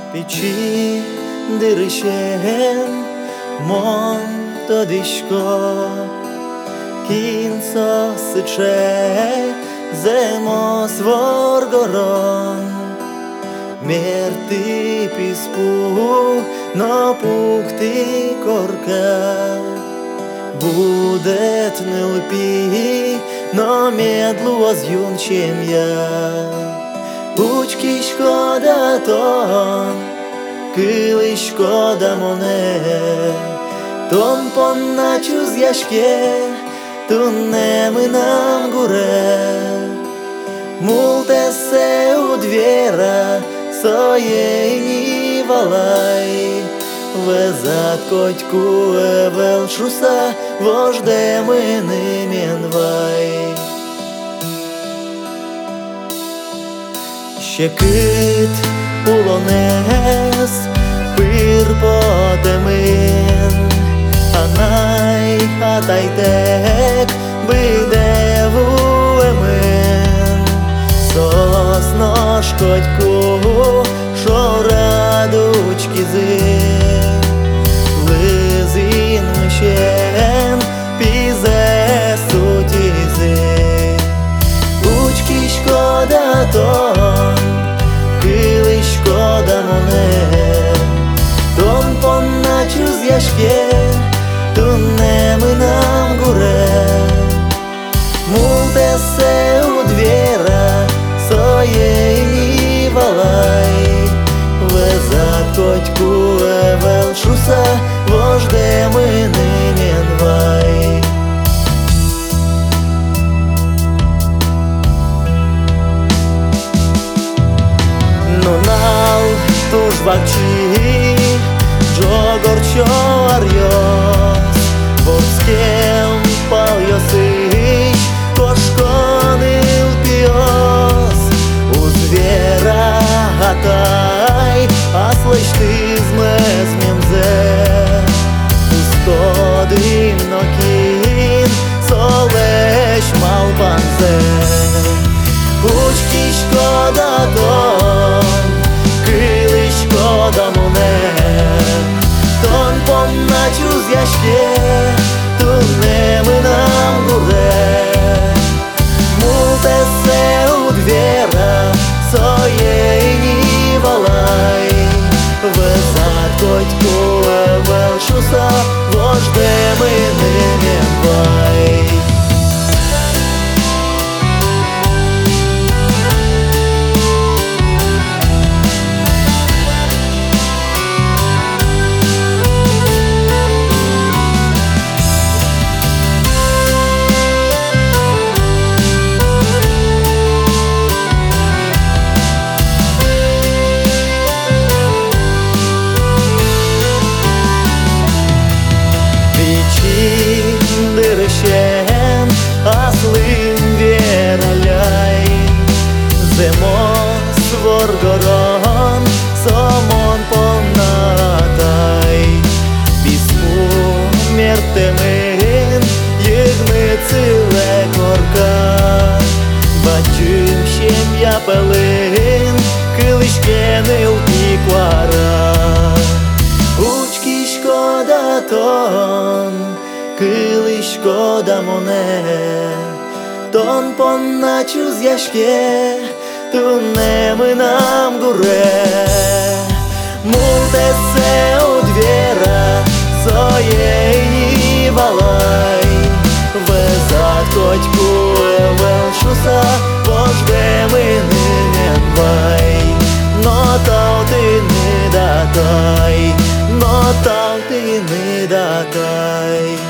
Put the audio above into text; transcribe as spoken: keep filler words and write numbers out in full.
Печи дырыщен монтодишко, кінцо сиче земо своргорон. Мерти піспу напукти корка, будет не лпи, но медлу з'юнчем я. Учки шкода тон, кили шкода моне, тон поначу з'яшке, туннеми нам гуре. Мулте се у двера, соєйні валай, везат котьку евелшуса, вождеми нименвай. Ще кит улонес, пир потемин, а най атайтек биде вуемин. Сосно шкодьку, шо радучки зи, лизин мщен, пізе сутізи. Учки шкода тон, кили шкода моне, тон поначу з'яшке, туннеми нам гуре. Мулте се у двера, соєйні валай, везат котьку евелшуса, вождеми нименвай. Нунал тужбакчи, джогорчо арьос, ворскем пальосыч, кошконил пиос. У звера гатай, а слышь ты змезмемзе, устодим нокин, солеш малпанзе. Учки шкода тон, кили шкода моне, тон поначу з'яшке, туннеми нам гуре. Мулте се у двера, соєйні валай, везат котьку евелшуса, вождеми нименвай. Дырыщен, аслым вераляй, земо своргорон, сомон понатай. Письму мертемин, єгнициле корка, бачим щем я пелин, килишкенил піквара. Учки шкода тон, кили шкода моне, тон поначу з'яшке, туннеми нам гуре. Мулте се у двера, соєйні валай, везат котьку евелшуса, вождеми нименвай. Но тав ти не датай, но тав ти не датай.